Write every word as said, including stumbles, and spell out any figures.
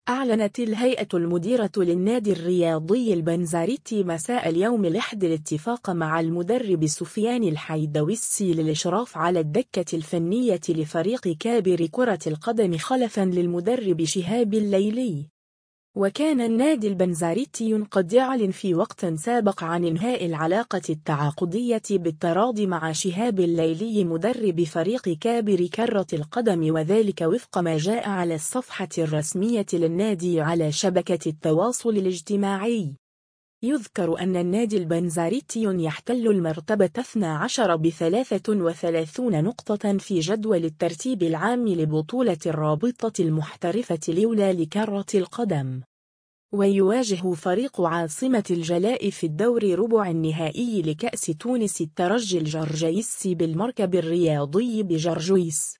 أعلنت الهيئة المديرة للنادي الرياضي البنزرتي مساء اليوم الأحد الاتفاق مع المدرب سفيان الحيدويسي للإشراف على الدكة الفنية لفريق كابر كرة القدم خلفاً للمدرب شهاب الليلي. وكان النادي البنزرتي قد أعلن في وقت سابق عن إنهاء العلاقة التعاقدية بالتراضي مع شهاب الليلي مدرب فريق كابر كرة القدم، وذلك وفق ما جاء على الصفحة الرسمية للنادي على شبكة التواصل الاجتماعي. يذكر أن النادي البنزرتي يحتل المرتبة اثنى عشر بثلاثة وثلاثين نقطة في جدول الترتيب العام لبطولة الرابطة المحترفة الأولى لكرة القدم، ويواجه فريق عاصمة الجلاء في الدور ربع النهائي لكأس تونس الترجي الجرجيسي بالمركب الرياضي بجرجيس.